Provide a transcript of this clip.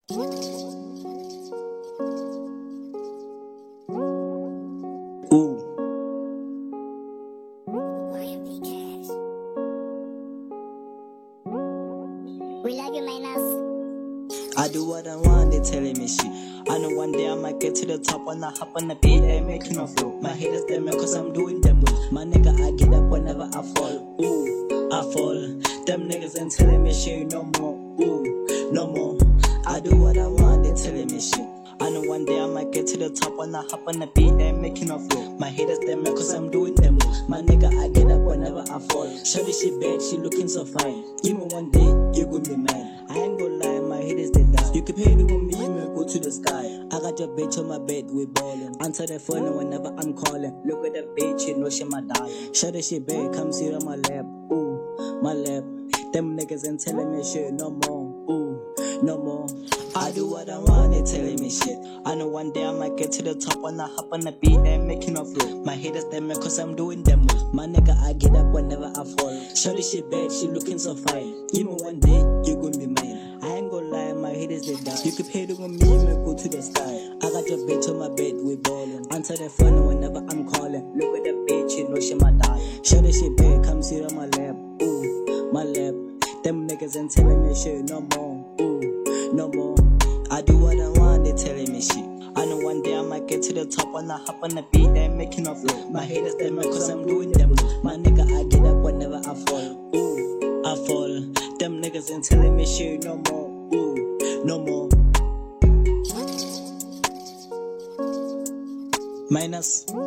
Ooh. We love you, Minus. I do what I want, they telling me shit. I know one day I might get to the top when I hop on the beat, ain't making no flow. My haters them cause I'm doing them moves. My nigga, I get up whenever I fall. Ooh, I fall. Them niggas ain't telling me shit no more. Ooh, no more. I do what I want, they telling me shit. I know one day I might get to the top when I hop on the beat, ain't making no flow. My haters them cause I'm doing them moves. My nigga, I get up whenever I fall. Shawty she bad, she looking so fine. Give me one day, you gon' be mine. I ain't gon' lie, my haters they die. You can pay it with me, man, go to the sky. I got your bitch on my bed, we ballin'. Answer the phone whenever I'm calling. Look at that bitch, you know she my darling. Shawty she bad, come sit on my lap. Ooh, my lap. Them niggas ain't telling me shit no more. Ooh, no more. I do what I want, they telling me shit. I know one day I might get to the top when I hop on the beat, ain't making no flow. My haters them cause I'm doing them moves. My nigga, I get up whenever I fall. Shawty she bad, she looking so fine. Give me one day, you gon' be mine. I ain't gon' lie, my haters they die. You can pay it with me, man, go to the sky. I got your bitch on my bed, we ballin'. Answer the phone whenever I'm calling. Look at that bitch, you know she my darling. Shawty she bad, come sit on my lap. Ooh, my lap. Them niggas ain't telling me shit no more. Ooh, no more. I do what I want, they telling me shit. I know one day I might get to the top when I hop on the beat, ain't making no flow. My haters them cause I'm doing them moves. My nigga, I get up whenever I fall. Ooh, I fall. Them niggas ain't telling me shit no more. Ooh, no more. Minus.